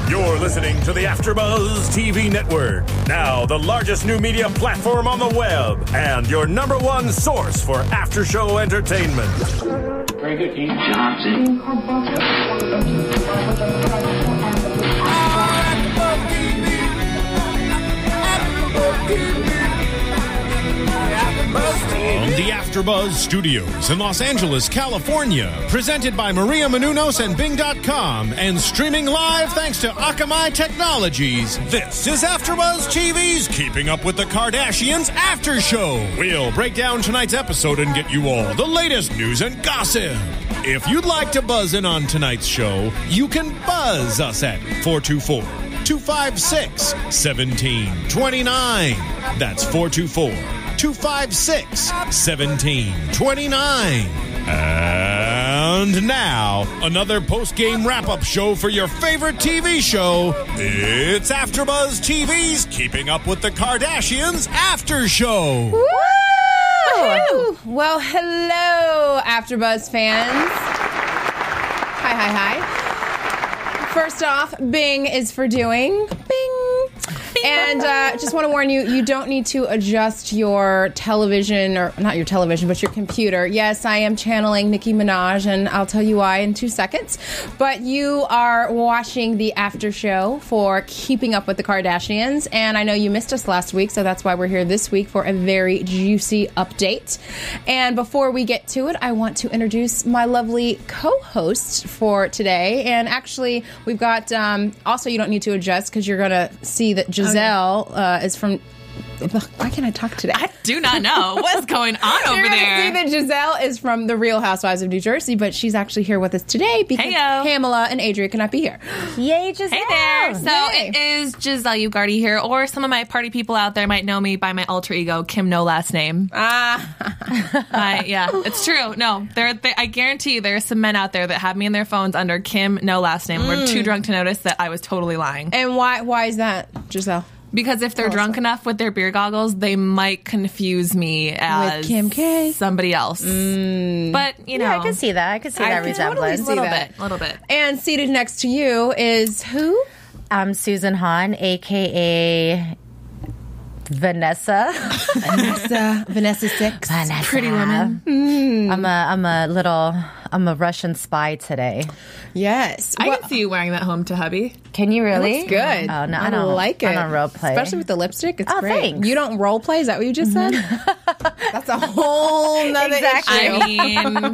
You're listening to the AfterBuzz TV Network, now the largest new media platform on the web, and your number one source for after-show entertainment. Very good, Keith Johnson. From the AfterBuzz Studios in Los Angeles, California, presented by Maria Menounos and Bing.com, and streaming live thanks to Akamai Technologies, this is AfterBuzz TV's Keeping Up with the Kardashians After Show. We'll break down tonight's episode and get you all the latest news and gossip. If you'd like to buzz in on tonight's show, you can buzz us at 424-256-1729. That's 424-256-1729. And now, another post-game wrap-up show for your favorite TV show. It's AfterBuzz TV's Keeping Up with the Kardashians After Show. Woo! Well, hello, AfterBuzz fans. Hi. First off, Bing is for doing Bing. And just want to warn you, you don't need to adjust your television, or not your television, but your computer. Yes, I am channeling Nicki Minaj, and I'll tell you why in 2 seconds. But you are watching the after show for Keeping Up with the Kardashians, and I know you missed us last week, so that's why we're here this week for a very juicy update. And before we get to it, I want to introduce my lovely co-host for today. And actually, we've got, also you don't need to adjust because you're going to see that Giselle is from... Why can't I talk today? I do not know what's going on over there. See that Giselle is from The Real Housewives of New Jersey, but she's actually here with us today because Pamela and Adria cannot be here. Yay, Giselle! Hey there! So it is Giselle Ugarte here, or some of my party people out there might know me by my alter ego, Kim No Last Name. Yeah, it's true. No, I guarantee you there's some men out there that have me in their phones under Kim No Last Name. We're too drunk to notice that I was totally lying. And why is that, Giselle? Because if they're drunk enough with their beer goggles, they might confuse me as with Kim K. somebody else. But, you know. Yeah, I can see that. I can see that resemblance. A little bit. And seated next to you is who? I'm Susan Hahn, a.k.a. Vanessa. Vanessa Six. Vanessa. Pretty woman. I'm a Russian spy today. Yes. I can see you wearing that home to hubby. Can you really? Looks good. Oh, no, I don't like it. I don't role play. Especially with the lipstick. It's great. Thanks. You don't role play? Is that what you just said? That's a whole nother issue. I mean...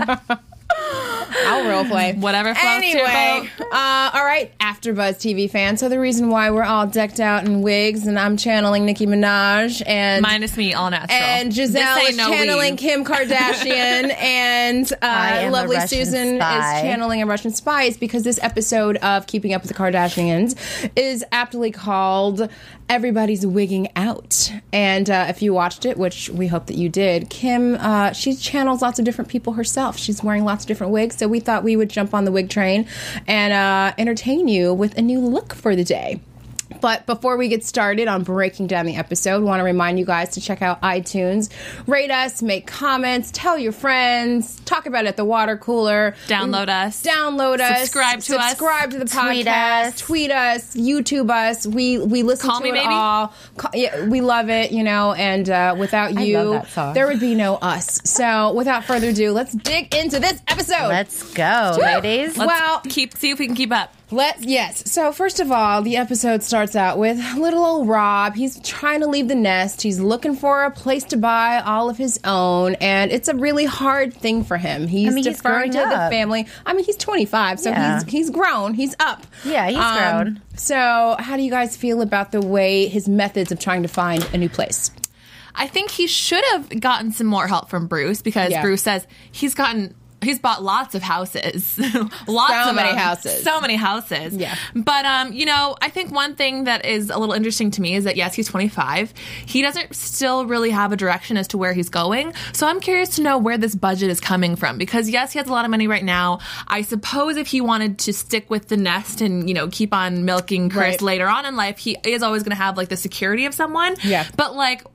I'll role play. Whatever floats your boat. All right, AfterBuzz TV fans. So the reason why we're all decked out in wigs, and I'm channeling Nicki Minaj, and minus me, all natural. and Giselle is channeling weave. Kim Kardashian, and lovely Susan is channeling a Russian spy, is because this episode of Keeping Up with the Kardashians is aptly called Everybody's Wigging Out. And if you watched it, which we hope that you did, Kim, she channels lots of different people herself. She's wearing lots of different wigs, so we thought we would jump on the wig train and entertain you with a new look for the day. But before we get started on breaking down the episode, we want to remind you guys to check out iTunes, rate us, make comments, tell your friends, talk about it at the water cooler. Download us. Subscribe to the podcast. Tweet us. YouTube us. We listen Call to me, it maybe? all. We love it, and without you, love that song. there would be no us. So without further ado, let's dig into this episode. Let's go, ladies. Let's see if we can keep up. Yes. So first of all, the episode starts out with little old Rob. He's trying to leave the nest. He's looking for a place to buy all of his own, and it's a really hard thing for him. He's deferring to the family. I mean, he's 25, so he's grown. He's up. Yeah, he's grown. So how do you guys feel about the way his methods of trying to find a new place? I think he should have gotten some more help from Bruce, because Bruce says he's bought lots of houses. So many houses. Yeah. But, I think one thing that is a little interesting to me is that, yes, he's 25. He doesn't still really have a direction as to where he's going. So I'm curious to know where this budget is coming from. Because, yes, he has a lot of money right now. I suppose if he wanted to stick with the nest and, keep on milking Chris later on in life, he is always going to have, the security of someone. Yeah. But,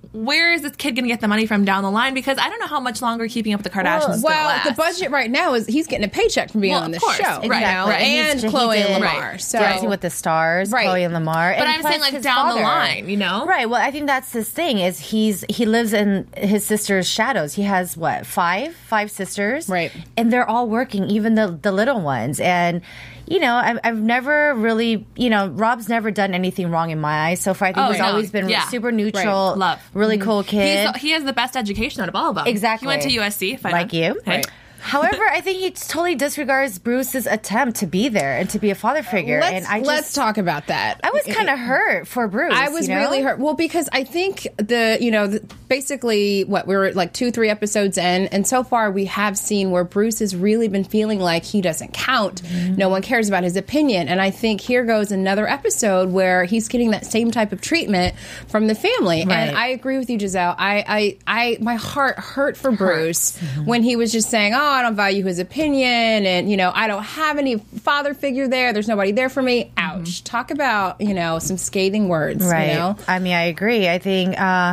where is this kid going to get the money from down the line? Because I don't know how much longer Keeping Up with the Kardashians is going to last. The budget right now is he's getting a paycheck from being on the show. Exactly. And Chloe and Lamar. Right. So Dancing with the Stars, Chloe and Lamar. But and I'm saying, like, down the line, you know? Right. Well, I think that's his thing, is he lives in his sister's shadows. He has, five sisters? Right. And they're all working, even the little ones. And, you know, I've never really, you know, Rob's never done anything wrong in my eyes so far. I think he's always been super neutral, love, really cool kid. He has the best education out of all of them. Exactly. He went to USC. Like you. Hey. Right. However, I think he totally disregards Bruce's attempt to be there and to be a father figure. Let's talk about that. I was kind of hurt for Bruce. I was really hurt. Well, because I think basically we were like 2-3 episodes in, and so far we have seen where Bruce has really been feeling like he doesn't count. Mm-hmm. No one cares about his opinion. And I think here goes another episode where he's getting that same type of treatment from the family. Right. And I agree with you, Giselle. My heart hurt for Bruce when he was just saying, I don't value his opinion, and I don't have any father figure there. There's nobody there for me. Ouch. Mm-hmm. Talk about some scathing words. Right. I mean, I agree. I think.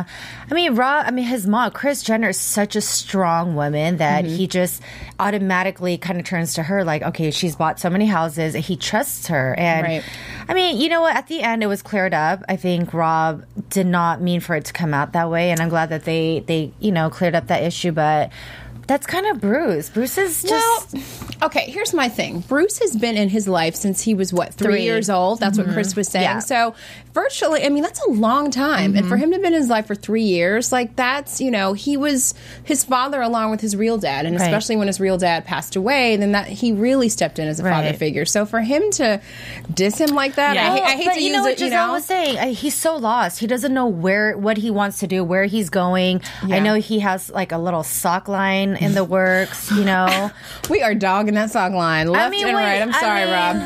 His mom, Kris Jenner, is such a strong woman that he just automatically kind of turns to her like, okay, she's bought so many houses. He trusts her, and I mean, you know what? At the end, it was cleared up. I think Rob did not mean for it to come out that way, and I'm glad that they cleared up that issue, but. That's kind of Bruce. Bruce is just... okay, here's my thing. Bruce has been in his life since he was, 3 years old? That's what Chris was saying. Yeah. So, virtually, I mean, that's a long time. Mm-hmm. And for him to have been in his life for 3 years, that's, he was his father along with his real dad. And especially when his real dad passed away, then he really stepped in as a father figure. So, for him to diss him like that, I hate to use it, Giselle was saying, he's so lost. He doesn't know what he wants to do, where he's going. Yeah. I know he has, a little sock line in the works, We are dogging that sock line left and right. I'm sorry, Rob.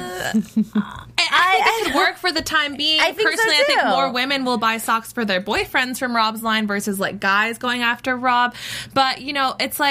I think it could work for the time being. I think Personally, so too. I think more women will buy socks for their boyfriends from Rob's line versus guys going after Rob. But, it's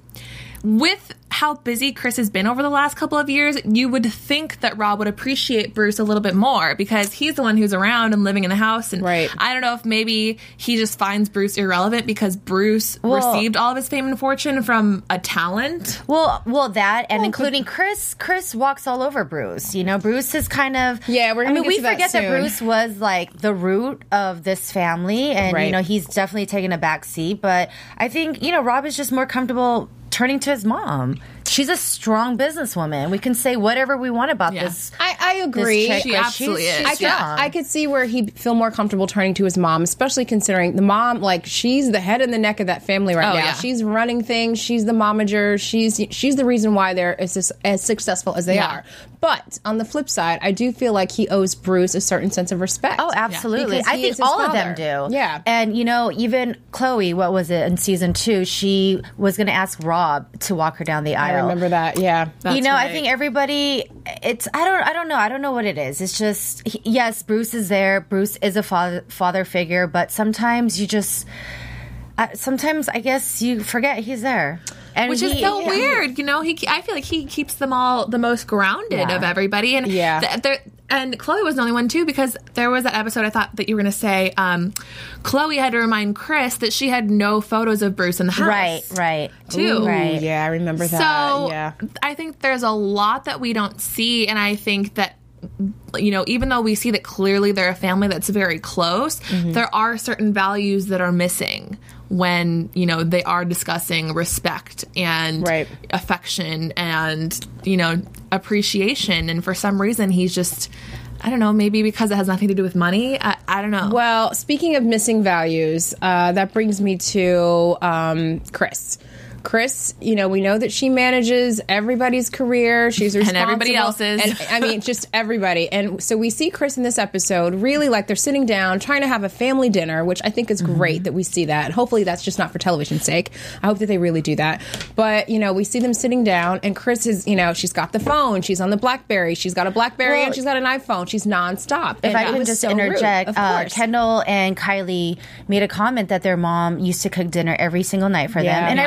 with how busy Chris has been over the last couple of years, you would think that Rob would appreciate Bruce a little bit more because he's the one who's around and living in the house. And I don't know if maybe he just finds Bruce irrelevant because Bruce received all of his fame and fortune from a talent. Including Chris. Chris walks all over Bruce. Bruce is kind of... Yeah, we're going to we forget that Bruce was the root of this family, and he's definitely taken a back seat. But I think Rob is just more comfortable turning to his mom. She's a strong businesswoman. We can say whatever we want about this. I agree. This chick, she absolutely is. I could see where he'd feel more comfortable turning to his mom, especially considering the mom, she's the head and the neck of that family right now. Yeah. She's running things. She's the momager. She's the reason why they're as successful as they are. But on the flip side, I do feel like he owes Bruce a certain sense of respect. Oh, absolutely. Yeah. I think all of them do. Yeah. And, even Chloe, what was it, in season 2, she was going to ask Rob to walk her down the aisle. I remember that, yeah. That's I think everybody, I don't know. I don't know what it is. It's just, yes, Bruce is there. Bruce is a father figure, but sometimes you just... sometimes I guess you forget he's there. And which is so weird, I feel like he keeps them all the most grounded of everybody, and and Chloe was the only one too, because there was that episode I thought that you were going to say. Chloe had to remind Chris that she had no photos of Bruce in the house, right, too. Ooh, right, yeah, I remember that. So I think there's a lot that we don't see, and I think that. Even though we see that clearly they're a family that's very close, there are certain values that are missing when, they are discussing respect and affection and, appreciation. And for some reason, he's just, I don't know, maybe because it has nothing to do with money. I don't know. Well, speaking of missing values, that brings me to Chris. Chris, we know that she manages everybody's career. She's responsible. And everybody else's. And I mean, just everybody. And so we see Chris in this episode really they're sitting down, trying to have a family dinner, which I think is great that we see that. Hopefully that's just not for television's sake. I hope that they really do that. But, we see them sitting down, and Chris is, she's got the phone. She's on the BlackBerry. She's got a BlackBerry and she's got an iPhone. She's nonstop. If I can just interject, Kendall and Kylie made a comment that their mom used to cook dinner every single night for them. And I remember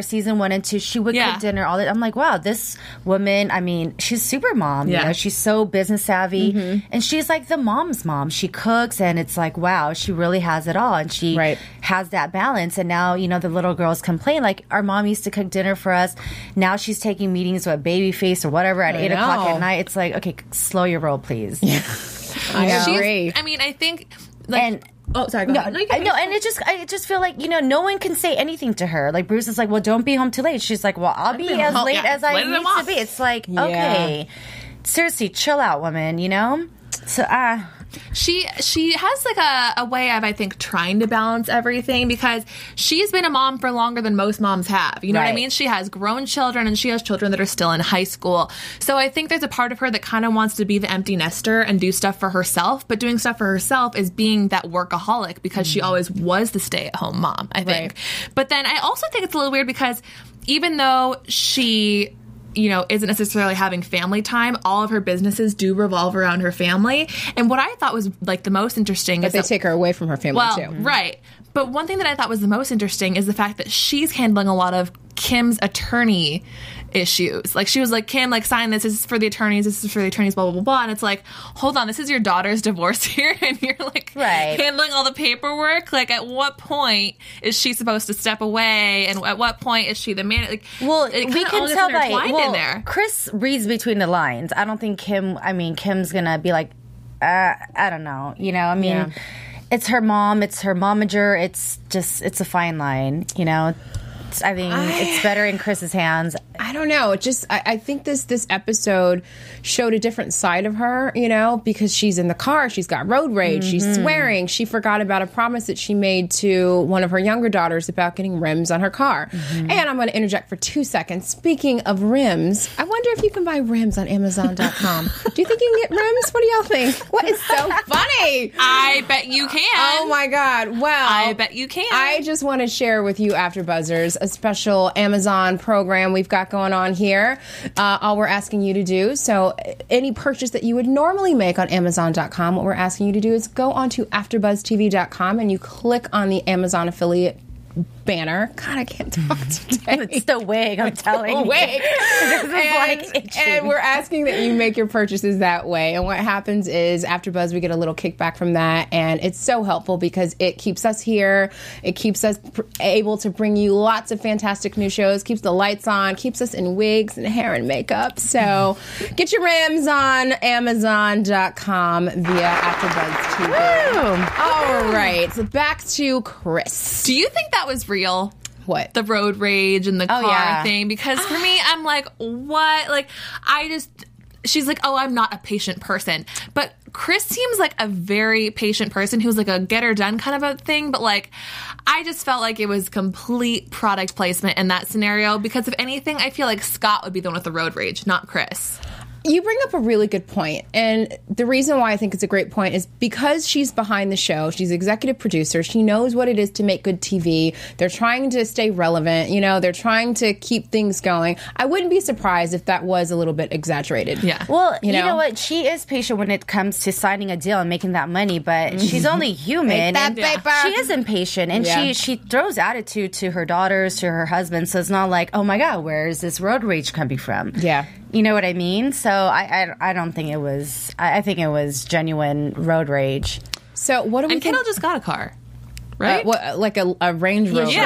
her season 1 and 2, she would cook dinner all the time. I'm like, wow, this woman, I mean, she's super mom. You know, she's so business savvy. And she's like the mom's mom. She cooks, and it's like, wow, she really has it all. And she has that balance. And now, you know, the little girls complain, like, our mom used to cook dinner for us. Now she's taking meetings with Babyface or whatever at 8 o'clock at night. It's like, okay, slow your roll, please. Yeah. I agree. I mean, I think... Like, and oh, sorry. Go ahead. No, and I just feel like, you know, no one can say anything to her. Like, Bruce is like, well, don't be home too late. She's like, well, I'll be as late as I need to be. It's like, okay, seriously, chill out, woman. You know. So, She has like a way of, I think, trying to balance everything, because she's been a mom for longer than most moms have. You know what I mean? She has grown children, and she has children that are still in high school. So I think there's a part of her that kind of wants to be the empty nester and do stuff for herself. But doing stuff for herself is being that workaholic, because she always was the stay-at-home mom, I think. But then I also think it's a little weird, because even though she... you know, isn't necessarily having family time, all of her businesses do revolve around her family. And what I thought was, like, the most interesting is they take her away from her family, too. Right. But one thing that I thought was the most interesting is the fact that she's handling a lot of Kim's attorney issues. Like, she was like, Kim, like, sign this. This is for the attorneys. This is for the attorneys, blah, blah, blah, blah. And it's like, hold on, this is your daughter's divorce here, and you're, like, handling all the paperwork? Like, at what point is she supposed to step away? And at what point is she the man? Like, well, we can tell that. In there. Chris reads between the lines. I don't think Kim's going to be like, I don't know. You know, I mean, it's her mom. It's her momager. It's a fine line, you know. I think it's better in Chris's hands. I don't know. It just, I think this episode showed a different side of her, you know, because she's in the car, she's got road rage, she's swearing, she forgot about a promise that she made to one of her younger daughters about getting rims on her car. And I'm going to interject for 2 seconds. Speaking of rims, I wonder if you can buy rims on Amazon.com. Do you think you can get rims? What do y'all think? What is so funny? I bet you can. Oh my God. Well, I bet you can. I just want to share with you, AfterBuzzers, a special Amazon program we've got going on here. All we're asking you to do, so any purchase that you would normally make on Amazon.com, what we're asking you to do is go onto AfterBuzzTV.com and you click on the Amazon affiliate banner. God, I can't talk today. It's the wig, I'm telling you. Wig. And we're asking that you make your purchases that way. And what happens is, AfterBuzz, we get a little kickback from that, and it's so helpful because it keeps us here. It keeps us able to bring you lots of fantastic new shows, keeps the lights on, keeps us in wigs and hair and makeup. So get your rims on Amazon.com via AfterBuzz TV. All right, so back to Chris. Do you think that was real? What? The road rage and the car thing? Because for me, I'm like, what? Like, she's like, oh, I'm not a patient person. But Chris seems like a very patient person who's like a get her done kind of a thing. But like, I just felt like it was complete product placement in that scenario. Because if anything, I feel like Scott would be the one with the road rage, not Chris. You bring up a really good point. And the reason why I think it's a great point is because she's behind the show. She's executive producer. She knows what it is to make good TV. They're trying to stay relevant. You know, they're trying to keep things going. I wouldn't be surprised if that was a little bit exaggerated. Yeah. Well, you know what? She is patient when it comes to signing a deal and making that money, but she's only human. Make that paper. She is impatient, and she throws attitude to her daughters, to her husband. So it's not like, oh my God, where is this road rage coming from? Yeah. You know what I mean? So I don't think it was. I think it was genuine road rage. So what do we? And Kendall just got a car, right? What, like a Range Rover? She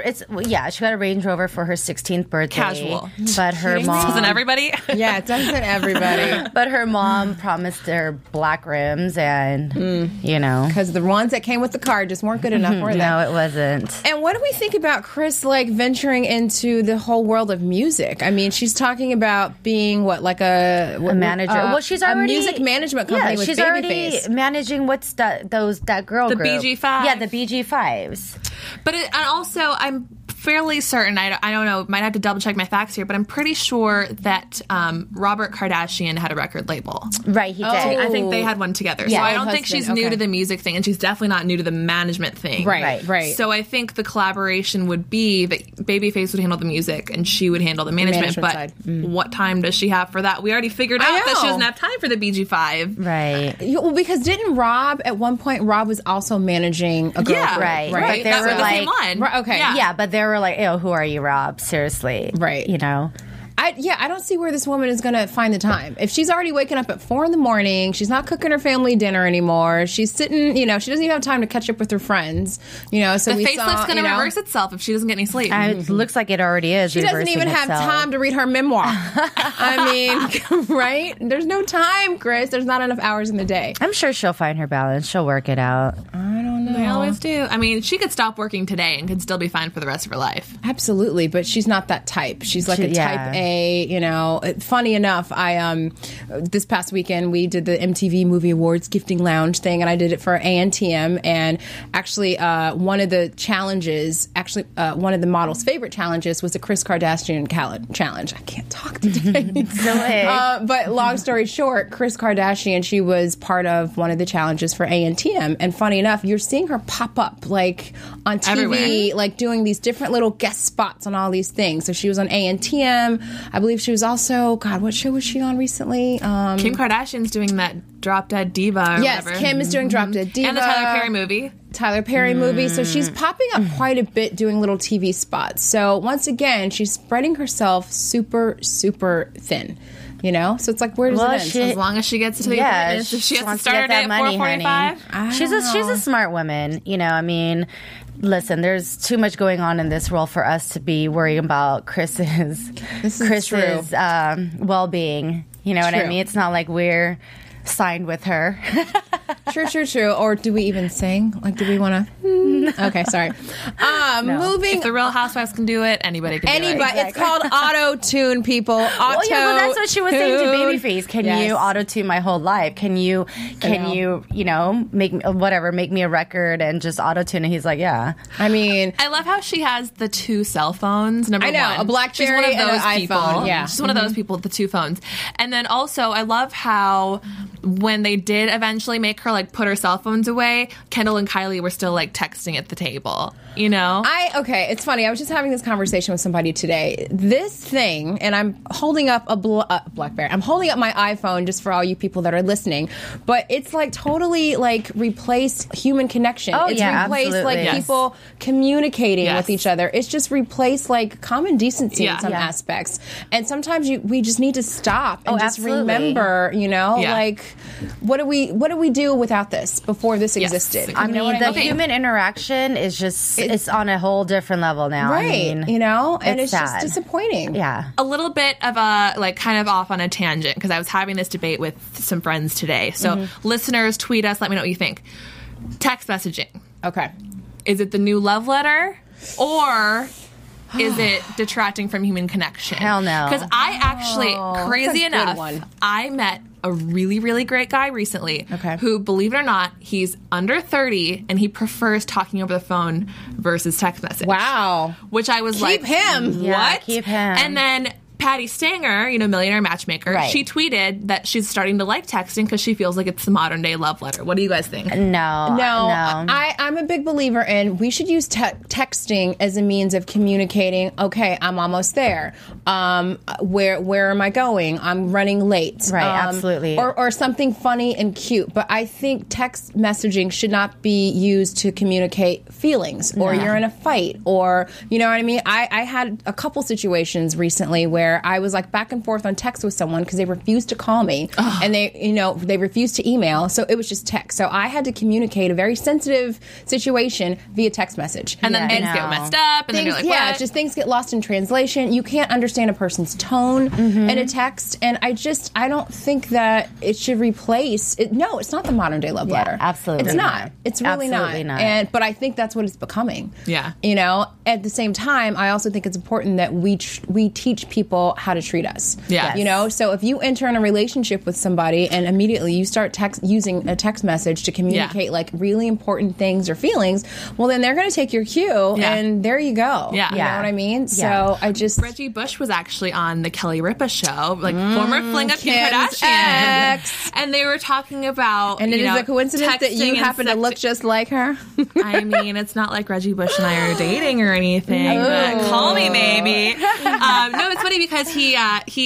got a Range Rover for her 16th birthday. Casual, but her mom doesn't everybody. Yeah, it doesn't everybody. But her mom promised her black rims, and you know, because the ones that came with the car just weren't good enough, were they? No, it wasn't. And what do we think about Chris, like, venturing into the whole world of music? I mean, she's talking about being a manager. Well, she's already a music management company with she's Babyface. Already managing that girl the group. BG5. Yeah, the BG5s. But and also, I'm fairly certain, I don't know, might have to double check my facts here, but I'm pretty sure that Robert Kardashian had a record label. Right, he did. I think they had one together. Yeah, so I don't think she's new to the music thing, and she's definitely not new to the management thing. Right. So I think the collaboration would be that Babyface would handle the music and she would handle the management. But side. What time does she have for that? We already figured out that she doesn't have time for the BG5. Right. Well, because didn't Rob, at one point, Rob was also managing a girl group, right. Right. But they were the same line. Right, okay. Yeah, but they were were like, ew, who are you, Rob? Seriously. Right. You know? I don't see where this woman is going to find the time. If she's already waking up at 4 a.m, she's not cooking her family dinner anymore. She's sitting, she doesn't even have time to catch up with her friends. So the facelif's going to reverse itself if she doesn't get any sleep. It looks like it already is. She doesn't even have time to read her memoir. Right? There's no time, Chris. There's not enough hours in the day. I'm sure she'll find her balance. She'll work it out. I don't know. They always do. She could stop working today and could still be fine for the rest of her life. Absolutely, but she's not that type. She's like a type A. Funny enough, I this past weekend we did the MTV Movie Awards gifting lounge thing, and I did it for ANTM. And actually, one of the challenges, one of the models' favorite challenges was the Kris Kardashian challenge. I can't talk today. But long story short, Kris Kardashian, she was part of one of the challenges for ANTM. And funny enough, you're seeing her pop up like on TV, everywhere. like doing these different little guest spots on all these things. So she was on ANTM. I believe she was also, God, what show was she on recently? Kim Kardashian's doing that Drop Dead Diva or yes, whatever. Kim is doing Drop Dead Diva. And the Tyler Perry movie. So she's popping up quite a bit doing little TV spots. So once again, she's spreading herself super, super thin. So it's like, where does it end? As long as she gets to the appointments, if she has to start her day at 4:45. She's a smart woman. Listen, there's too much going on in this world for us to be worrying about Chris's well-being. You know what I mean? It's not like we're signed with her. True. Or do we even sing? Like, do we want to? Okay, sorry. No. Moving. If the Real Housewives can do it, anybody can do it. Exactly. It's called auto-tune, people. Well, that's what she was saying to Babyface. Can Yes. you auto-tune my whole life? Can you make me a record and just auto-tune? And he's like, yeah. I love how she has the 2 cell phones. Number one, a BlackBerry she's one of and those an people. iPhone. Yeah, she's one of those people with the 2 phones. And then also, I love how when they did eventually make her like put her cell phones away, Kendall and Kylie were still like texting at the table. It's funny. I was just having this conversation with somebody today. This thing, and I'm holding up a BlackBerry. I'm holding up my iPhone just for all you people that are listening. But it's like totally like replaced human connection. Oh, it's yeah, replaced absolutely. like people communicating Yes. with each other. It's just replaced like common decency in some aspects. And sometimes we just need to stop and just remember, like what do we do without this before this existed? The human interaction is just it's on a whole different level now. Right. And it's sad. just disappointing. Yeah. A little bit of kind of off on a tangent because I was having this debate with some friends today. So listeners, tweet us, let me know what you think. Text messaging. Okay. Is it the new love letter or is it detracting from human connection? Hell no. Because I actually, crazy that's a good enough, one. I met a really, really great guy recently Okay. who, believe it or not, he's under 30 and he prefers talking over the phone versus text message. Wow. Which I was like, Keep him. what? Yeah, keep him. And then Patty Stanger, Millionaire Matchmaker, Right. she tweeted that she's starting to like texting because she feels like it's the modern day love letter. What do you guys think? No. I'm a big believer in we should use texting as a means of communicating. Okay, I'm almost there. Where am I going? I'm running late. Right, absolutely. Or something funny and cute. But I think text messaging should not be used to communicate feelings or you're in a fight or you know what I mean. I had a couple situations recently where I was like back and forth on text with someone because they refused to call me and they refused to email, so it was just text. So I had to communicate a very sensitive situation via text message, And then things get messed up, and then you're like, what? just things get lost in translation. You can't understand a person's tone in a text, and I don't think that it should replace it. No, it's not the modern day love letter. Absolutely it's not. not. It's really Absolutely not. But I think that's what it's becoming. Yeah. At the same time, I also think it's important that we teach people how to treat us. Yeah. So if you enter in a relationship with somebody and immediately you start using a text message to communicate like really important things or feelings, well then they're going to take your cue and there you go. Yeah. You know what I mean? Yeah. So I just Reggie Bush was actually on the Kelly Ripa show, like former fling of Kim Kim's Kardashian. ex. And they were talking about, and it is a coincidence that you texting happen to and look just like her. I mean, it's not like Reggie Bush and I are dating or anything, but call me maybe. No, it's funny because he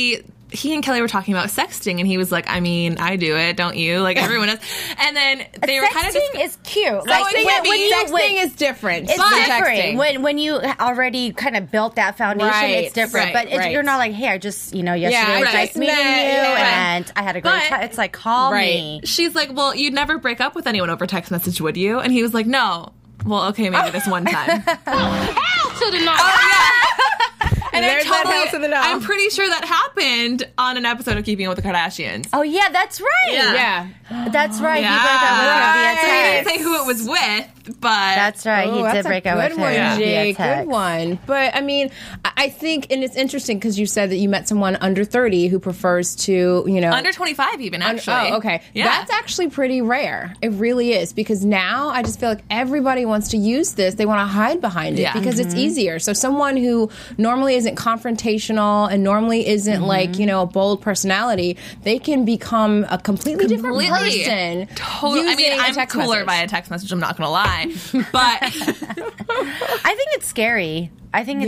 he and Kelly were talking about sexting, and he was like, I mean, I do it, don't you? Like, everyone does. And then they were kind of Sexting is cute. Sexting is different. It's different. When you already kind of built that foundation, it's different. But you're not like, hey, I just, yesterday was nice meeting you, and I had a great time. It's like, call me. She's like, well, you'd never break up with anyone over text message, would you? And he was like, no. Well, okay, maybe this one time. Hell to the no. Oh, yeah. And I'm pretty sure that happened on an episode of Keeping Up with the Kardashians. Oh, yeah, that's right. Yeah. That's right. Yeah. He broke up with her via text. He didn't say who it was with, but... That's right. He did break up with her via text. Good one. But, I mean, I think, and it's interesting because you said that you met someone under 30 who prefers to, Under 25 even, actually. Oh, okay. Yeah. That's actually pretty rare. It really is. Because now I just feel like everybody wants to use this. They want to hide behind it because it's easier. So someone who normally isn't confrontational and normally isn't like, a bold personality, they can become a completely different person. Totally. I mean, I'm cooler by a text message, I'm not going to lie. But I think it's scary. I think,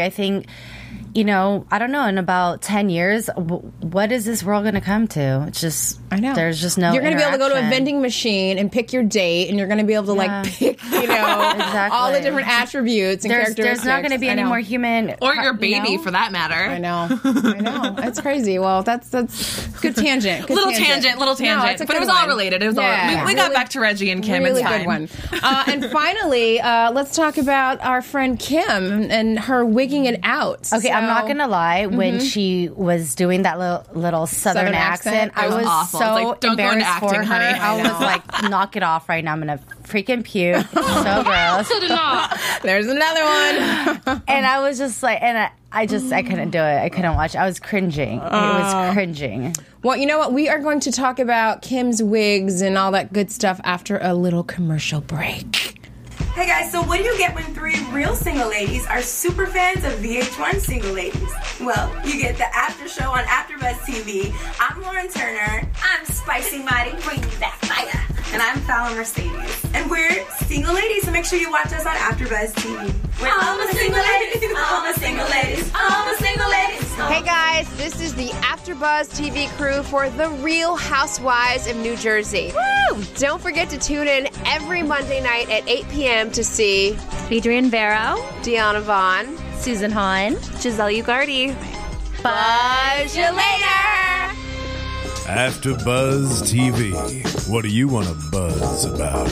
I don't know, in about 10 years, what is this world going to come to? It's just, I know. There's just no You're going to be able to go to a vending machine and pick your date, and you're going to be able to, pick, all the different attributes and characteristics. There's not going to be any more human... Or your baby, for that matter. I know. It's crazy. Well, that's good tangent. Little tangent. No, but it was all related. It was all... We got back to Reggie and Kim. Really it's fine. good one. And finally, let's talk about our friend Kim and her wigging it out. Okay, I'm not going to lie. When she was doing that little Southern accent, I was awful. so Don't go into embarrassed acting, for her. honey. I was like, knock it off right now. I'm going to freaking puke. So gross. There's another one. And I was just like, I couldn't do it. I couldn't watch it. I was cringing. It was cringing. Well, you know what? We are going to talk about Kim's wigs and all that good stuff after a little commercial break. Hey guys, so what do you get when 3 real single ladies are super fans of VH1 Single Ladies? Well, you get the after show on AfterBuzz TV. I'm Lauren Turner. I'm Spicy Mighty, bringing you that fire. And I'm Fallon Mercedes. And we're single ladies, so make sure you watch us on AfterBuzz TV. We're all the single ladies, all the single ladies, all the single ladies. Hey guys, this is the AfterBuzz TV crew for The Real Housewives of New Jersey. Woo! Don't forget to tune in every Monday night at 8 p.m. to see Adrienne Barrow, Deanna Vaughn, Susan Hahn, Giselle Ugardi. Buzz you later! AfterBuzz TV. What do you want to buzz about?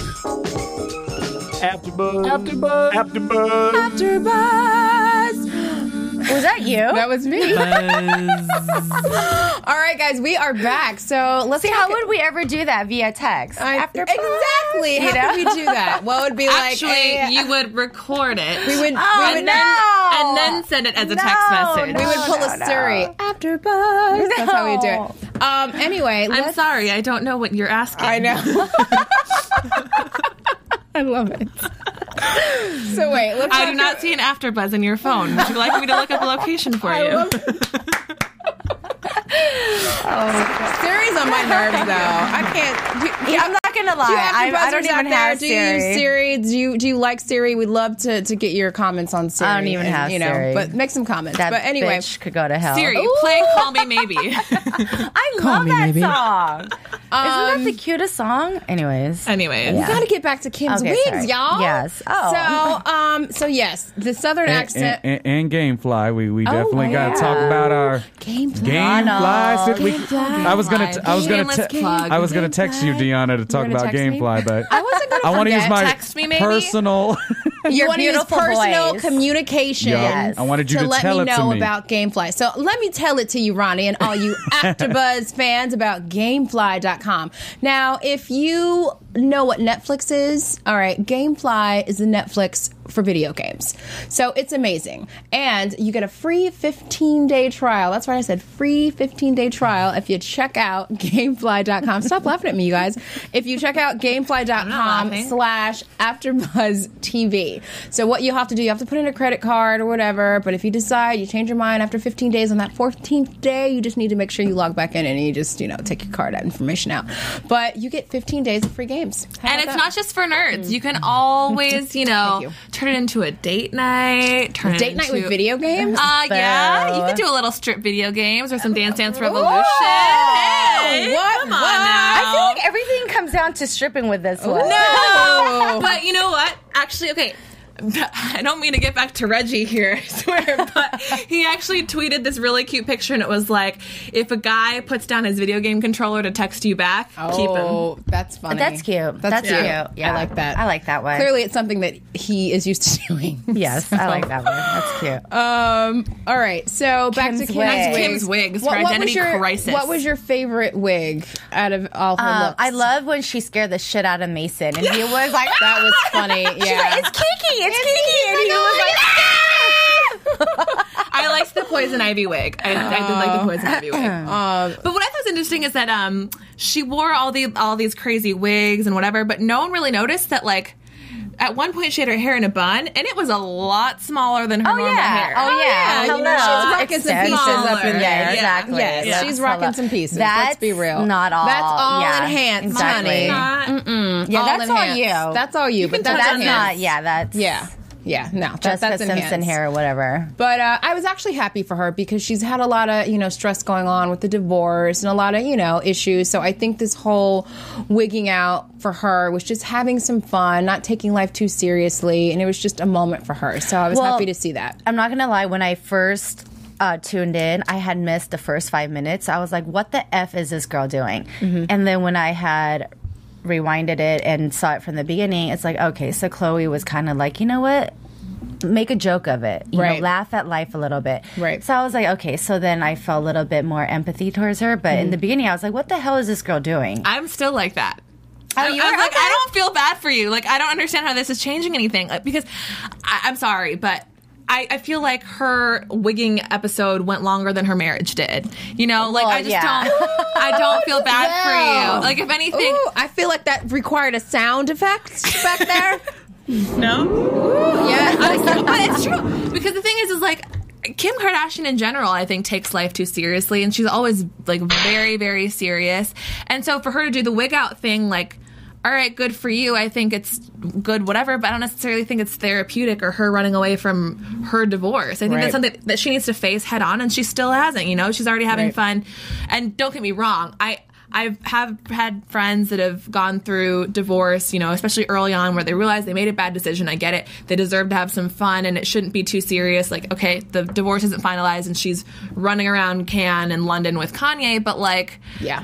AfterBuzz. Was that you? That was me. All right, guys, we are back. So let's see. How would we ever do that via text? Exactly. How would we do that? What would be Actually, you would record it. We would. And then send it as a text message. We would pull a Siri. AfterBuzz. That's how we do it. Anyway, I'm sorry. I don't know what you're asking. I know. I love it. So wait, I do not see an AfterBuzz in your phone. Would you like me to look up a location for you? Siri's on my nerves, though. I can't. I'm not gonna lie. I don't even have Siri. Do you use Siri? Do you like Siri? We'd love to get your comments on Siri. I don't even have Siri. But make some comments. That but anyway, bitch could go to hell. Siri, play "Call Me Maybe." I love that song. Isn't that the cutest song? Anyways, we gotta get back to Kim's wigs, y'all. Yes. So yes, the Southern accent and GameFly. We definitely got to talk about our GameFly. I was gonna text you, Deanna, to talk about GameFly, but I wasn't gonna. I want to use my text me, maybe? personal. You want to use personal voice. Communication. Yes. I wanted you to let tell me it to know me about GameFly. So let me tell it to you, Ronnie, and all you AfterBuzz fans about GameFly.com. Now, if you know what Netflix is, all right, GameFly is the Netflix for video games. So it's amazing. And you get a free 15-day trial. That's right, I said free 15-day trial if you check out Gamefly.com. Stop laughing at me, you guys. If you check out Gamefly.com/AfterBuzzTV. So what you have to do, you have to put in a credit card or whatever, but if you decide, you change your mind after 15 days, on that 14th day, you just need to make sure you log back in and you just, take your card information out. But you get 15 days of free games. And it's not just for nerds. You can always, turn it into a date night. Date night with video games? Yeah. You could do a little strip video games or some Dance Dance Revolution. Hey, what? Come on now. I feel like everything comes down to stripping with this one. No. But you know what? Actually, okay. I don't mean to get back to Reggie here, I swear, but he actually tweeted this really cute picture, and it was like, if a guy puts down his video game controller to text you back, keep him. Oh, that's funny. That's cute. That's cute. Yeah. I like that. I like that one. Clearly, it's something that he is used to doing. Yes, I like that one. That's cute. All right, so back to Kim's wigs. Kim's wigs, her identity crisis. What was your favorite wig out of all her looks? I love when she scared the shit out of Mason, and he was like, that was funny. Yeah. She's like, it's Kiki. It's Kiki. And he was like, I liked the Poison Ivy wig. I did like the Poison Ivy wig. But what I thought was interesting is that she wore all these crazy wigs and whatever, but no one really noticed that, like, at one point she had her hair in a bun, and it was a lot smaller than her normal hair. Oh, yeah. You know, she's rocking some pieces up in there. Yeah, exactly. Yes, she's rocking some pieces. Let's be real. Not all. That's all enhanced, exactly. honey. Yeah, all that's all enhanced. you. That's all you, but that's not, that's... Yeah, no, Jessica that's Simpson enhanced. hair or whatever. But I was actually happy for her because she's had a lot of, stress going on with the divorce and a lot of, issues. So I think this whole wigging out for her was just having some fun, not taking life too seriously, and it was just a moment for her. So I was happy to see that. I'm not going to lie, when I first tuned in, I had missed the first 5 minutes. I was like, what the F is this girl doing? Mm-hmm. And then when I had rewinded it and saw it from the beginning, it's like, okay, so Chloe was kind of like, you know what? Make a joke of it. You know, laugh at life a little bit. Right. So I was like, okay, so then I felt a little bit more empathy towards her. But in the beginning, I was like, what the hell is this girl doing? I'm still like that. Oh, you I was are? like, Okay. I don't feel bad for you. Like, I don't understand how this is changing anything. Like, because I'm sorry, but I feel like her wigging episode went longer than her marriage did. I don't feel bad for you. Like, if anything... Ooh, I feel like that required a sound effect back there. No? Ooh, yeah. But it's true. Because the thing is like, Kim Kardashian in general, I think, takes life too seriously. And she's always, like, very, very serious. And so for her to do the wig out thing, like... all right, good for you. I think it's good, whatever, but I don't necessarily think it's therapeutic or her running away from her divorce. I think that's something that she needs to face head on, and she still hasn't, She's already having fun. And don't get me wrong, I have had friends that have gone through divorce, especially early on, where they realize they made a bad decision. I get it. They deserve to have some fun, and it shouldn't be too serious. Like, okay, the divorce isn't finalized, and she's running around Cannes and London with Kanye, but, like,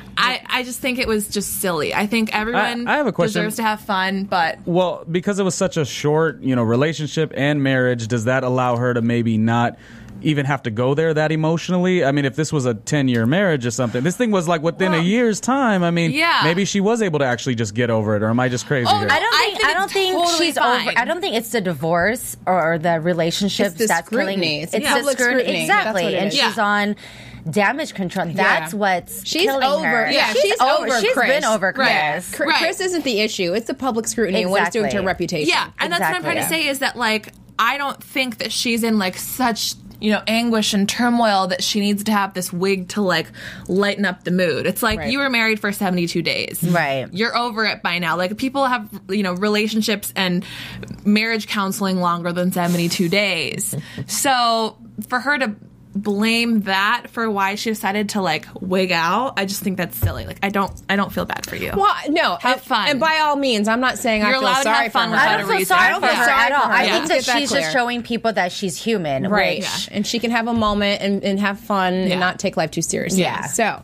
I just think it was just silly. I think everyone I have a question. deserves to have fun, but... Well, because it was such a short, relationship and marriage, does that allow her to maybe not even have to go there that emotionally? I mean, if this was a 10-year marriage or something, this thing was like within a year's time. I mean, maybe she was able to actually just get over it, or am I just crazy here? I don't think totally she's fine. over. I don't think it's the divorce or the relationship that's scrutiny. killing. It's public scrutiny. Exactly, That's what it and is. she's on damage control. That's what's she's killing over. her. Yeah, she's over. She's Chris. been over Chris. Right. Chris isn't the issue. It's the public scrutiny and what it's doing to her reputation. Yeah, and that's what I'm trying to say is that, like, I don't think that she's in, like, such... anguish and turmoil that she needs to have this wig to, like, lighten up the mood. It's like, you were married for 72 days. Right. You're over it by now. Like, people have, relationships and marriage counseling longer than 72 days. So for her to blame that for why she decided to, like, wig out, I just think that's silly. Like, I don't feel bad for you. Well, no, have fun. And by all means, I'm not saying You're I feel allowed to sorry have fun for her. without I don't feel sorry for her at all. I think that Let's get she's clear. just showing people that she's human. Right. Which, And she can have a moment and have fun and not take life too seriously. Yeah. So,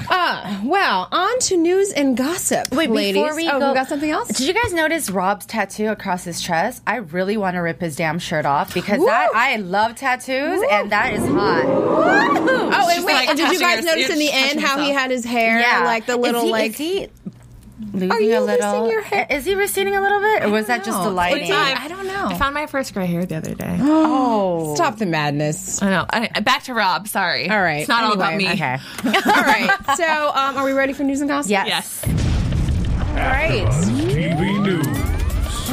well, on to news and gossip. Wait, ladies. before we go, go, we got something else? Did you guys notice Rob's tattoo across his chest? I really want to rip his damn shirt off because I love tattoos and that is hot. Oh, and wait, like and did you guys touching notice in the touching end how he himself. had his hair, like the little, is he losing Are you a little? losing your hair? Is he receding a little bit, or was that just the lighting? I don't know. I found my first gray hair the other day. Oh, stop the madness. I know. Back to Rob. Sorry. All right. It's not all about Anyway, me. Okay. All right. So, are we ready for news and gossip? Yes. Yes. All right. TV News. All right.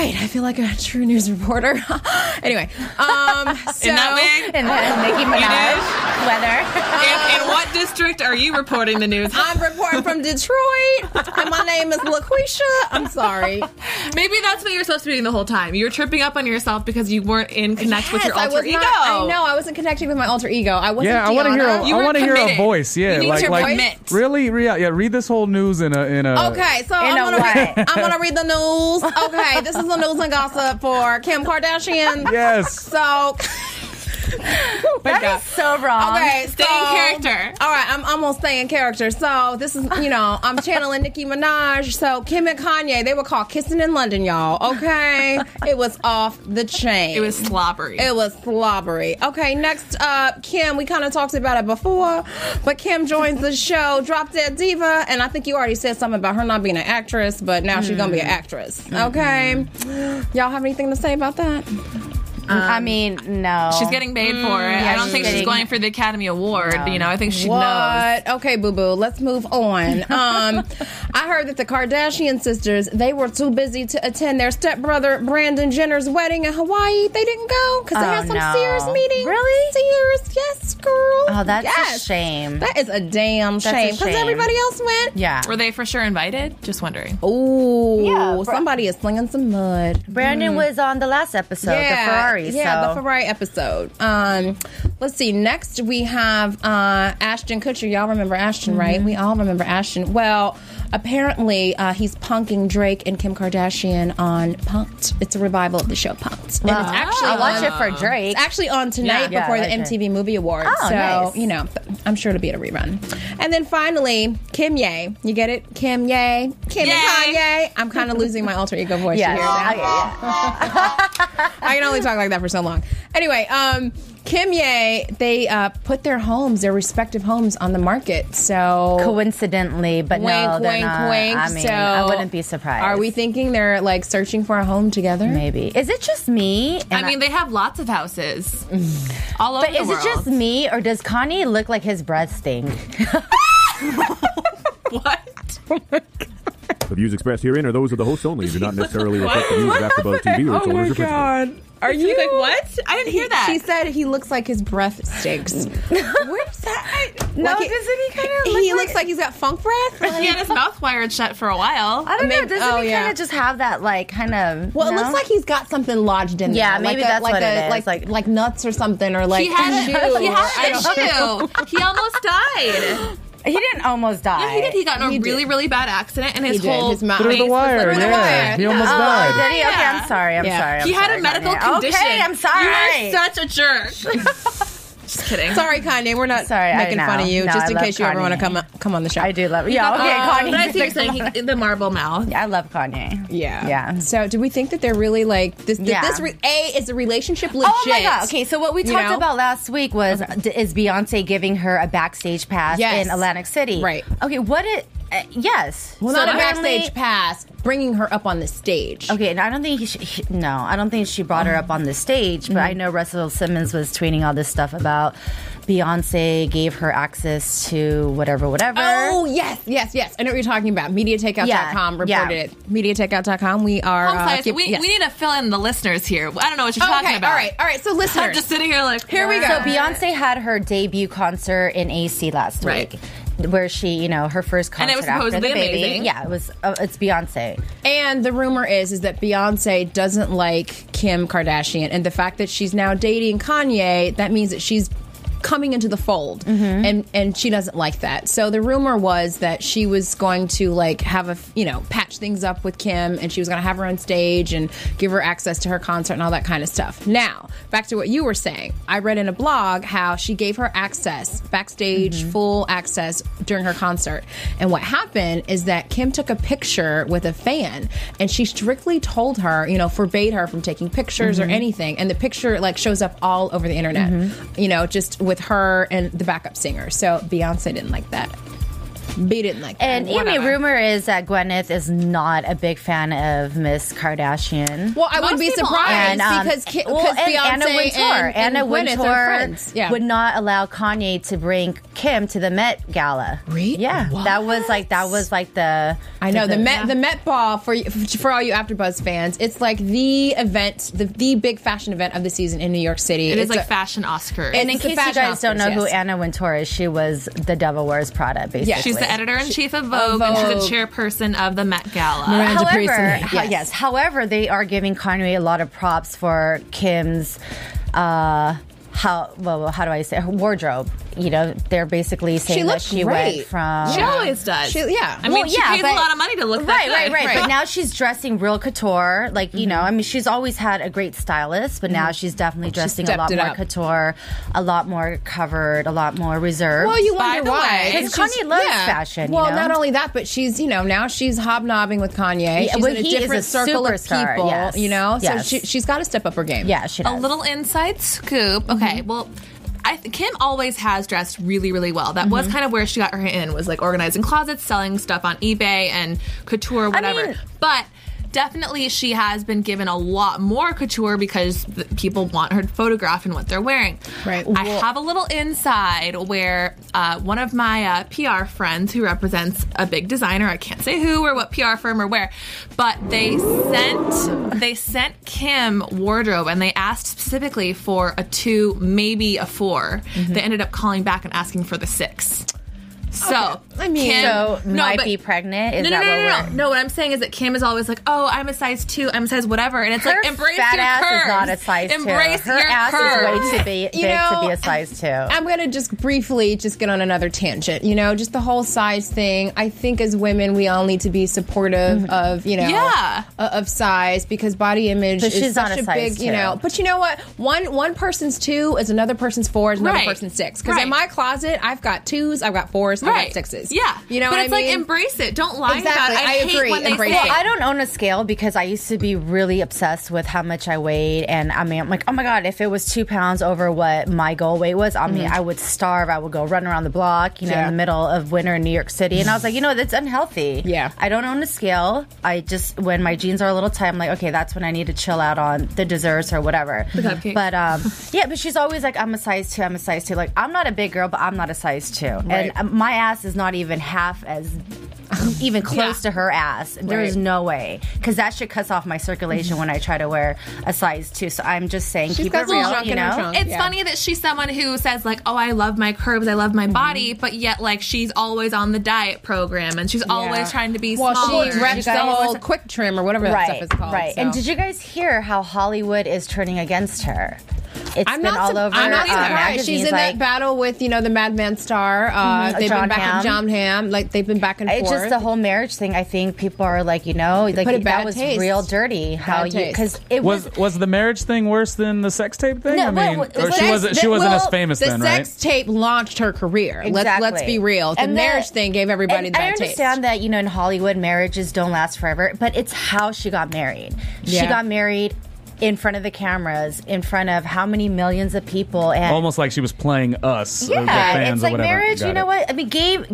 right. I feel like a true news reporter. Anyway, so In that wig? And then Nicki Minaj, weather. In what district are you reporting the news? I'm reporting from Detroit, and my name is LaQuisha. I'm sorry. Maybe that's what you're supposed to be doing the whole time. You were tripping up on yourself because you weren't in connect with your I alter was ego. I know. I wasn't connecting with my alter ego. I wasn't. Yeah, I want to hear. You I were want to hear a committed. voice. Yeah, You need like to commit. really. Yeah, read this whole news in a. Okay, so I'm gonna read the news. Okay, this is the news and gossip for Kim Kardashian. Yes. So. That is so wrong. Okay, Stay in character. All right, I'm gonna stay in character. So this is, I'm channeling Nicki Minaj. So Kim and Kanye, they were caught kissing in London, y'all. Okay, it was off the chain. It was slobbery. Okay, next up, Kim. We kind of talked about it before, but Kim joins the show, Drop Dead Diva, and I think you already said something about her not being an actress, but now she's gonna be an actress. Okay, y'all have anything to say about that? I mean, no. She's getting paid for it. I don't think she's going for the Academy Award. No. I think she What? knows. Okay, boo-boo. Let's move on. I heard that the Kardashian sisters, they were too busy to attend their stepbrother Brandon Jenner's wedding in Hawaii. They didn't go because they had some Sears meeting. Really? Sears, yes, girl. Oh, that's yes. a shame. That is a damn That's a shame because shame. everybody else went. Yeah. Were they for sure invited? Just wondering. Ooh, Yeah, somebody is slinging some mud. Brandon was on the last episode, the Ferrari. Yeah, so. the Ferrari episode. Let's see. Next, we have Ashton Kutcher. Y'all remember Ashton, right? We all remember Ashton. Well, apparently, he's punking Drake and Kim Kardashian on Punk'd. It's a revival of the show Punk'd. And it's actually I'll watch on- it for Drake. It's actually on tonight Yeah, before I the like MTV Movie Awards. Oh, so, nice. I'm sure it'll be a rerun. And then finally, Kim Ye. You get it? Kim Ye. Kim Yay. and Kanye. I'm kind of losing my alter ego voice Yeah. to hear that. I can only talk like that for so long. Anyway, Kim Ye, they put their respective homes on the market. So Coincidentally, but wink, no, they're wink, not. wink. I mean, So I wouldn't be surprised. Are we thinking they're like searching for a home together? Maybe. Is it just me? I mean, they have lots of houses all over But the is world. it just me, or does Kanye look like his breath stink? What? The views expressed herein are those of the hosts only and do not necessarily reflect the views of AfterBuzz TV or its owners or principals. Are you like, what? I didn't hear that. She said he looks like his breath stinks. Where's that? No, Like doesn't he kind of He looks like he's got funk breath. He had his mouth wired shut for a while. I don't know. Maybe- Doesn't he yeah. kind of just have that, like, kind of... Well, it no? looks like he's got something lodged in there. Yeah, maybe that's what it is. Like nuts or something, or like He had a shoe. he or- had I a don't know. shoe. He almost died. He didn't almost die. Yeah, he did. He got in He a did. really, really bad accident, and his He did. whole His mouth- Through the face was wire, like- Through the yeah. wire. He almost Oh, died. did he? Okay, Yeah. I'm sorry. I'm Yeah. sorry. He I'm had sorry, a medical Kanye. condition. Okay, I'm sorry. You are such a jerk. Just kidding. Sorry, Kanye. We're not Sorry, I making fun know. of you. No, just I in love case you ever want to Kanye. come on the show. I do love... Yeah, okay, Kanye. But I see what you're saying. The marble mouth. I love Kanye. Yeah. Yeah. So, do we think that they're really like this? Yeah. Is the relationship legit? Oh my god! Okay, so what we You talked know? about last week was is Beyonce giving her a backstage pass Yes. in Atlantic City? Right. Okay. What it? Yes. Well, So not a apparently- backstage pass, bringing her up on the stage. Okay, and I don't think I don't think she brought her up on the stage, but I know Russell Simmons was tweeting all this stuff about Beyonce gave her access to whatever. Oh, yes. I know what you're talking about. MediaTakeout.com reported Yeah. it. MediaTakeout.com. We are... Home slice. give- we yes. need to fill in the listeners here. I don't know what you're talking about. All right. So, listeners. I'm just sitting here like, Here we go. So Beyonce had her debut concert in AC last Right. week, where she, her first concert And it was after supposedly the baby. amazing. Yeah, it was. It's Beyonce. And the rumor is that Beyonce doesn't like Kim Kardashian, and the fact that she's now dating Kanye, that means that she's coming into the fold, and she doesn't like that. So the rumor was that she was going to like have patch things up with Kim, and she was going to have her on stage and give her access to her concert and all that kind of stuff. Now, back to what you were saying. I read in a blog how she gave her access, backstage, full access during her concert. And what happened is that Kim took a picture with a fan, and she strictly told her, forbade her from taking pictures or anything. And the picture like shows up all over the internet, just with her and the backup singer. So Beyonce didn't like that. B didn't like that. And I mean, rumor is that Gwyneth is not a big fan of Miss Kardashian. Well, I would be surprised because Anna Wintour. and Anna Gwyneth Wintour are friends. Yeah. would not allow Kanye to bring Kim to the Met Gala. Really? Yeah, What? that was like the. I know the Met Ball for all you AfterBuzz fans. It's like the event, the big fashion event of the season in New York City. It is like fashion Oscars. And in It's the case you fashion guys don't know Oscars, who yes. Anna Wintour is, she was the Devil Wears Prada, basically. Yeah. She's the editor-in-chief of Vogue, and she's the chairperson of the Met Gala. Miranda Priestly, Yes. However, they are giving Kanye a lot of props for Kim's how do I say her wardrobe? You know, they're basically saying that she went from. She always does. I mean, she pays a lot of money to look that good. Right. But now she's dressing real couture. Like, you know, I mean, she's always had a great stylist, but now she's definitely dressing a lot more couture, a lot more covered, a lot more reserved. Well, you wonder why. Because Kanye loves fashion. Well, you know? not only that, but she's, now she's hobnobbing with Kanye. She's in a different circle of people, you know? So she's got to step up her game. Yeah, she does. A little inside scoop. Okay, well, Kim always has dressed really, really well. That was kind of where she got her in, was like organizing closets, selling stuff on eBay and couture, whatever. But definitely she has been given a lot more couture because people want her photographed in what they're wearing. Right. I have a little inside where one of my PR friends who represents a big designer, I can't say who or what PR firm or where, but they sent Kim wardrobe and they asked specifically for a 2, maybe a 4. They ended up calling back and asking for the 6. So, I mean, Kim, might be pregnant. Is No, what I'm saying is that Kim is always like, "Oh, I'm a size 2, I'm a size whatever," and it's her like, embrace fat your ass curves. is not a size 2. Embrace her your ass curves. is way too big to be a size 2. I'm going to just briefly get on another tangent. Just the whole size thing. I think as women, we all need to be supportive of, of size because body image is she's such not a a size big, 2. But you know what? One person's 2 is another person's 4 is another person's 6. Because in my closet, I've got 2s, I've got 4s, I've got 6s. Yeah. You know but what it's I mean? like, embrace it. Don't lie Exactly. about it. I hate agree. when they Embrace say it. I don't own a scale because I used to be really obsessed with how much I weighed. And I mean, I'm like, oh my God, if it was 2 pounds over what my goal weight was, I mean, I would starve. I would go run around the block, in the middle of winter in New York City. And I was like, that's unhealthy. Yeah. I don't own a scale. I just, when my jeans are a little tight, I'm like, okay, that's when I need to chill out on the desserts or whatever. The cupcake. But but she's always like, I'm a size 2, I'm a size 2. Like, I'm not a big girl, but I'm not a size 2. Right. And my ass is not even half as even close to her ass. There is no way, because that shit cuts off my circulation when I try to wear a size 2. So I'm just saying, keep it real. It's funny that she's someone who says like, "Oh, I love my curves, I love my body," but yet like she's always on the diet program and she's always trying to be smaller. She reps the whole quick trim or whatever that stuff is called. Right. So. And did you guys hear how Hollywood is turning against her? It's I'm been not all over. I'm not surprised. magazines, She's in that battle with the Madman star. They've John been back Hamm. at John Hamm. Like they've been back and forth. It's just the whole marriage thing. I think people are like, put a that bad was taste. real dirty. Because it was the marriage thing worse than the sex tape thing? No, I mean, well, she wasn't as famous the then, right? sex tape launched her career. Exactly. Let's be real. The marriage thing gave everybody the bad I understand that in Hollywood marriages don't last forever, but it's how she got married. She got married in front of the cameras, in front of how many millions of people, and almost like she was playing us. Yeah, the fans it's like or whatever. marriage. You know what? I mean,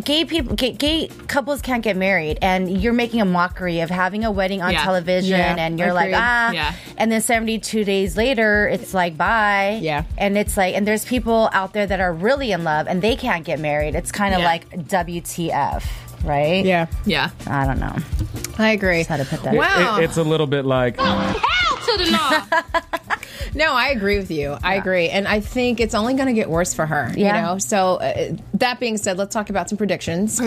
gay couples can't get married, and you're making a mockery of having a wedding on television, and you're like, and then 72 days later, it's like, bye. Yeah, and it's like, and there's people out there that are really in love, and they can't get married. It's kind of like WTF. Right? Yeah. I don't know. I agree. Just how to put that. Wow. It's a little bit like. Hell to the no. No, I agree with you. I agree. And I think it's only going to get worse for her. So that being said, let's talk about some predictions.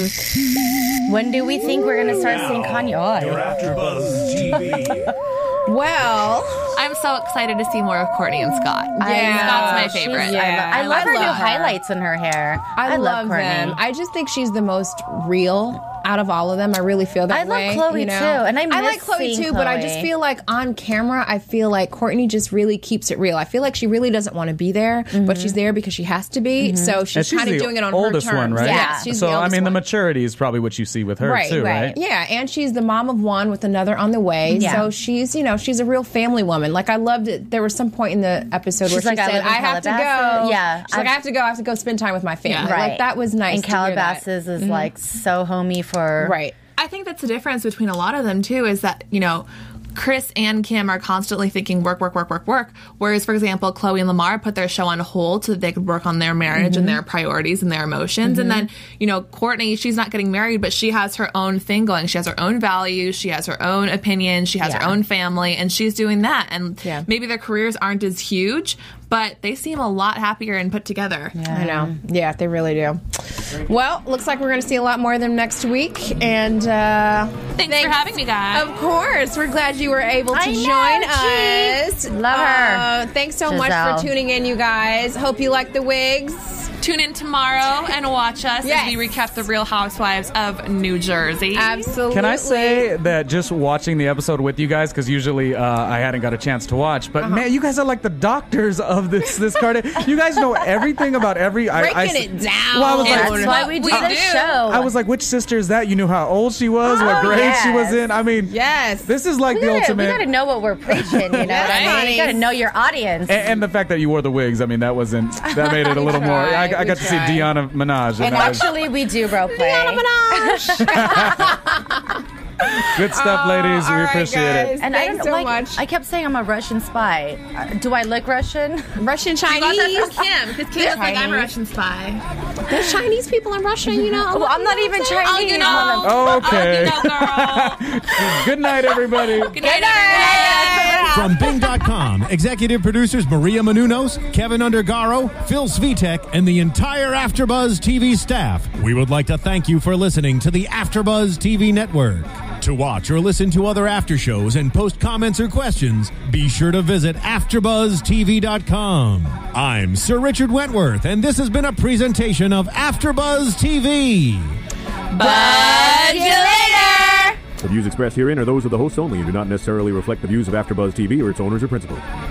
When do we think we're going to start seeing Kanye? Your AfterBuzz TV. Well, I'm so excited to see more of Courtney and Scott. Scott's my favorite. I love her new highlights in her hair. I love Courtney. them. I just think she's the most real out of all of them. I really feel that way. I love Chloe, you know? too, and I like Chloe, seeing too, but I just Chloe. feel like on camera, I feel like Courtney just really keeps it real. I feel like she really doesn't want to be there, but she's there because she has to be, so she's kind of doing it on her terms. Oldest one, right? Yeah, she's so, the oldest I mean, the one. maturity is probably what you see with her, too, right? Yeah, and she's the mom of one with another on the way, Yeah. so she's, she's a real family woman. Like, I loved it. There was some point in the episode She's where like, she I said, live in I have to Calabasas. go. Yeah. She's like, I have to go spend time with my family. Right. Like, that was nice And to hear that. Calabasas is like so homey for... Right. I think that's the difference between a lot of them too, is that, Chris and Kim are constantly thinking work. Whereas, for example, Chloe and Lamar put their show on hold so that they could work on their marriage and their priorities and their emotions. And then, Courtney, she's not getting married, but she has her own thing going. She has her own values. She has her own opinions. She has her own family, and she's doing that. And maybe their careers aren't as huge, but they seem a lot happier and put together. Yeah. I know. Yeah, they really do. Well, looks like we're going to see a lot more of them next week. And thanks for having me, guys. Of course. We're glad you were able to join us. Love her. Thanks so much for tuning in, you guys. Hope you like the wigs. Tune in tomorrow and watch us as we recap the Real Housewives of New Jersey. Absolutely. Can I say that just watching the episode with you guys, because usually I hadn't got a chance to watch, but man, you guys are like the doctors of this card. You guys know everything about every... Breaking it down. Well, I was like, That's why we do this show. I was like, which sister is that? You knew how old she was, what grade she was in. I mean, this is like the ultimate... We got to know what we're preaching, you know what I mean? You got to know your audience. And the fact that you wore the wigs, I mean, that made it a little more... I got to see Deanna Minaj. And actually, we do role play. Deanna Minaj. Good stuff, ladies. We appreciate it. And Thanks so much. I kept saying I'm a Russian spy. Do I look Russian? Russian Got Chinese? that from Kim, because Kim looks like I'm a Russian spy. There's Chinese people in Russia, Well, I'm not even Chinese. Okay. Good night, everybody. Good night, everyone. From Bing.com, executive producers Maria Menounos, Kevin Undergaro, Phil Svitek, and the entire AfterBuzz TV staff, we would like to thank you for listening to the AfterBuzz TV network. To watch or listen to other after shows and post comments or questions, be sure to visit AfterBuzzTV.com. I'm Sir Richard Wentworth, and this has been a presentation of AfterBuzz TV. Buzz you later! The views expressed herein are those of the hosts only and do not necessarily reflect the views of AfterBuzz TV or its owners or principals.